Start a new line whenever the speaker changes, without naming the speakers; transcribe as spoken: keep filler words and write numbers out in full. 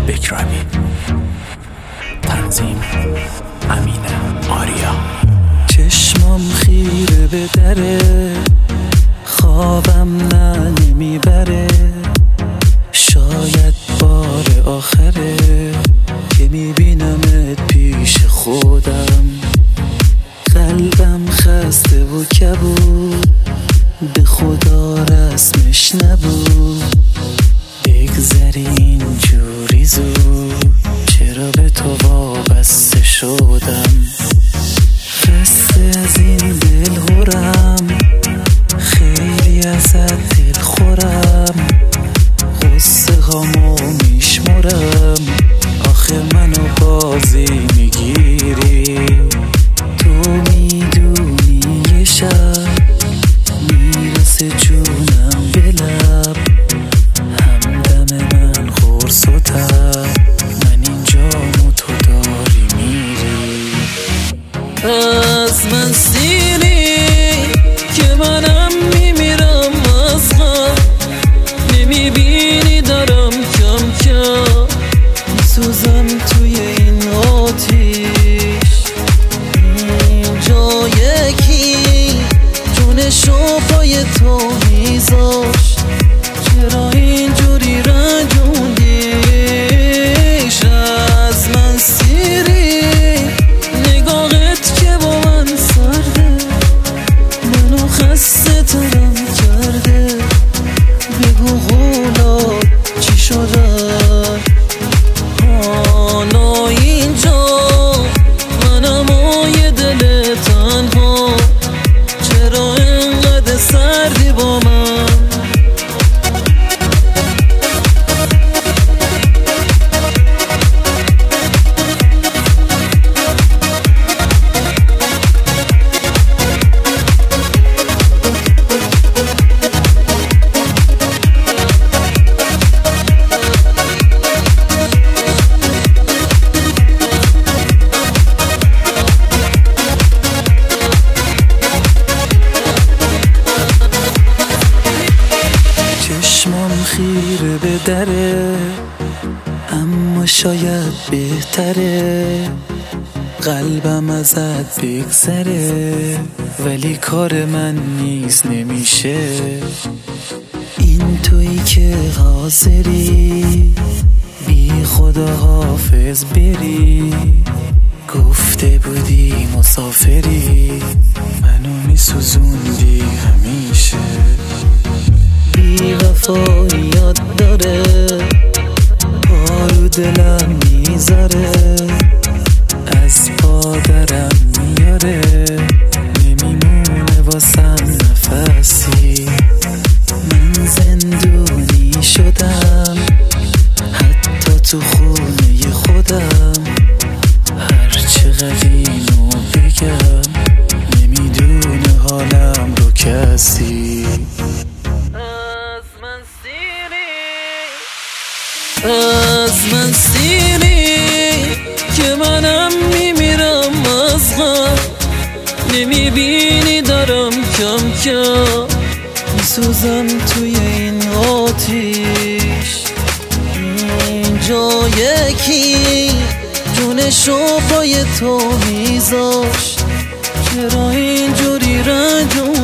بکرمی. تنظیم امین آریا.
چشمام خیره به دره، خوابم نه نمیبره، شاید بار آخره که میبینمت پیش خودم. قلبم خسته و کبود، به خدا رسمش نبود، بگذری اینجوری زود، چرا به تو وابسته شدم. خسته از این دل هرم، خیلی ازت دل خورم، غصه هامو میشمرم، آخه منو بازی میگیری. تو میدونی یه شب میرسه جونم به لب، همدم من خورس و تب، من اینجام و تو داری میری. از من سیری که منم میمیرم از غم، نمیبینی دارم کم کم میسوزم توی این آتیش. اینجا یکی جونشو پای تو میذاشت، چرا اینجوری رنجوندیش. از من سیری نگاهت که با من سرده، منو خسته ترم کرده، بگو قولات چی شدن. حالا اینجا منم و یه دل تنها، چرا اینقدر سردی با من. چشمام خیره به دره، اما شاید بهتره قلبم ازت بگذره، ولی کار من نیست نمیشه. این تویی که حاضری بی خدا حافظ بری، گفته بودی مسافری، منو میسوزوندی همیشه. بی وفاییات داره، پارو دلم میذاره، از پادرم میاره، نمیمونه واسم نفسی. من زندونی شدم حتی تو خونه خودم، هر چقدر اینو بگم نمیدونه حالم رو کسی. از من سیری که منم میمیرم از غم، نمیبینی دارم کم کم میسوزم توی این آتیش. اینجا یکی جونشو پای تو میذاشت، چرا اینجوری رنجون